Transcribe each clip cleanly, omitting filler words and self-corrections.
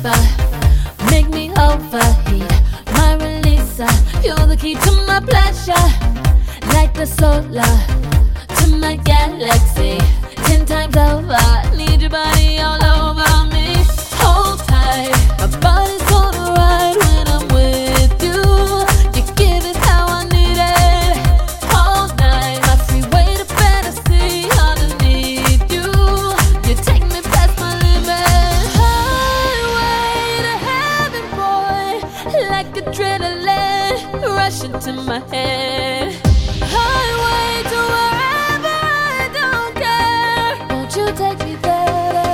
fever, make me overheat. My releaser, you're the key to my pleasure. Like the solar to my galaxy, 10 times over. Need your body all over me. Hold tight, my body's on a ride when I'm with you. You give it how I need it. All night, my freeway to fantasy underneath you. You take me past my limit. Highway to heaven, boy, like adrenaline rushing to my head. Highway to wherever, I don't care. Won't you take me there?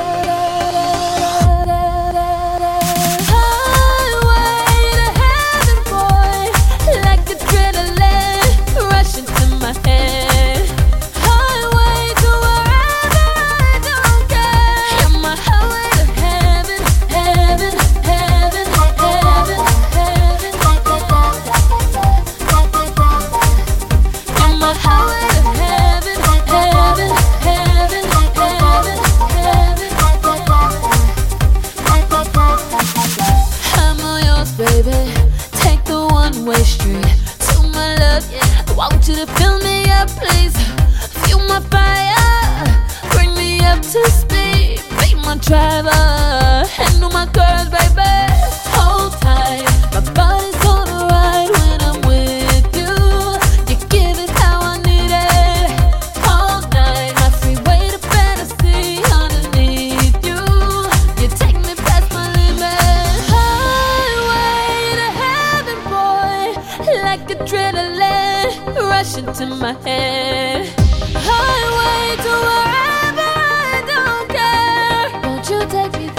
Highway to heaven, boy, like adrenaline rushing to my head. Highway to wherever, I don't care. You're my highway to heaven, heaven, heaven, heaven, heaven. You're my highway to heaven, heaven, heaven, heaven, heaven. I'm all yours, baby. Take the one-way street to my love, yeah. I want you to fill me up, please. Fuel my fire, bring me up to speed. Be my driver, handle my curves, baby. Hold tight, my body's on a ride when I'm with you. You give it how I need it. All night, my freeway to fantasy underneath you. You take me past my limit. Highway to heaven, boy, like adrenaline rushing to my head. Highway to wherever, I don't care. Won't you take me